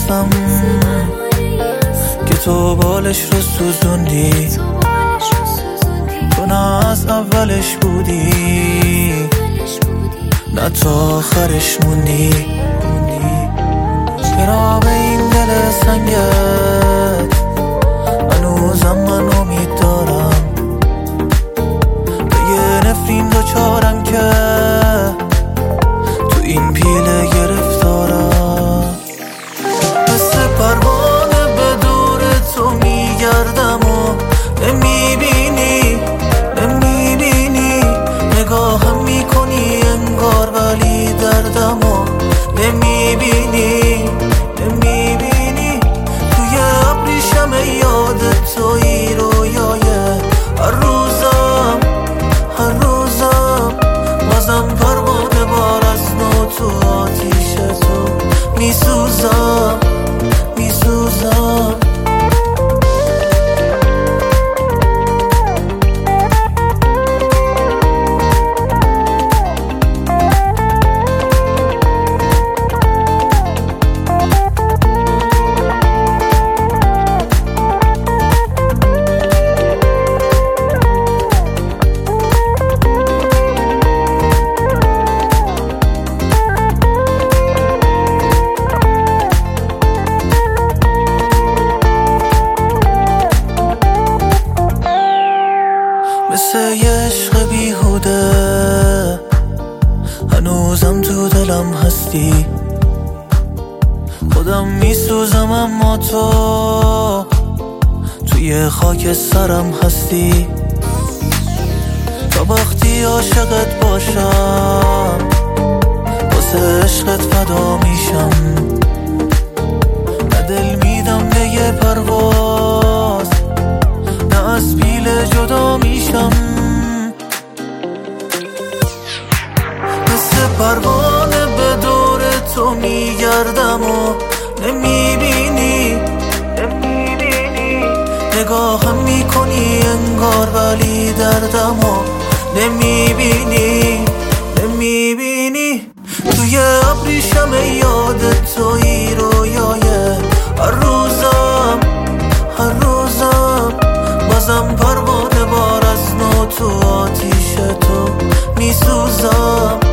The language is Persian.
هستم که تو بالش رو سوزوندی، تو نه از اولش بودی نه تا آخرش موندی. چرا به این دل سنگت هنوزم من امید دارم، به یه نفرین دوچارم که تو این پیله گرفتارم. مثل پروانه به دور تو میگردم و نمیبینی نگاهم میکنی انگار ولی دردمو نمیبینی توی ابریشم یاد توی رویای هر روزم بازم پروانه بار از نو تو آتیش تو میسوزم. مثل یه عشق بیهوده هنوزم تو دلم هستی، خودم میسوزم اما تو توی خاک سرم هستی. تا وقتی عاشقت باشم واسه عشقت فدا میشم، نه دل میدم به یه پرواز نه از پیله جدا میشم. مثل پروانه به دور تو میگردم و نمیبینی نگاهم میکنی انگار ولی دردمو نمیبینی توی ابریشم یاد توی رویای هر روزم بازم پروانه بار از نو تو آتیش تو میسوزم.